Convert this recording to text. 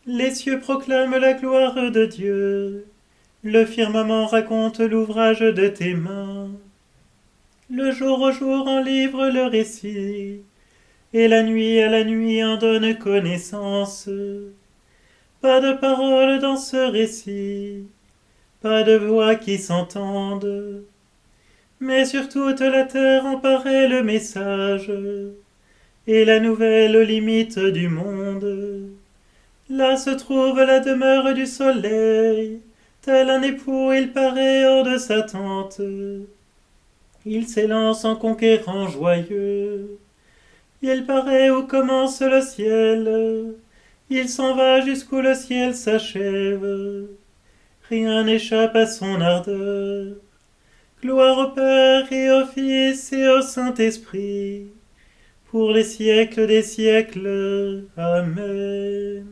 Les cieux proclament la gloire de Dieu. Le firmament raconte l'ouvrage de tes mains. Le jour au jour en livre le récit, et la nuit à la nuit en donne connaissance. Pas de parole dans ce récit, pas de voix qui s'entende, mais sur toute la terre en paraît le message, et la nouvelle aux limites du monde. Là se trouve la demeure du soleil, tel un époux il paraît hors de sa tente. Il s'élance en conquérant joyeux. Il paraît où commence le ciel. Il s'en va jusqu'où le ciel s'achève. Rien n'échappe à son ardeur. Gloire au Père et au Fils et au Saint-Esprit, pour les siècles des siècles. Amen.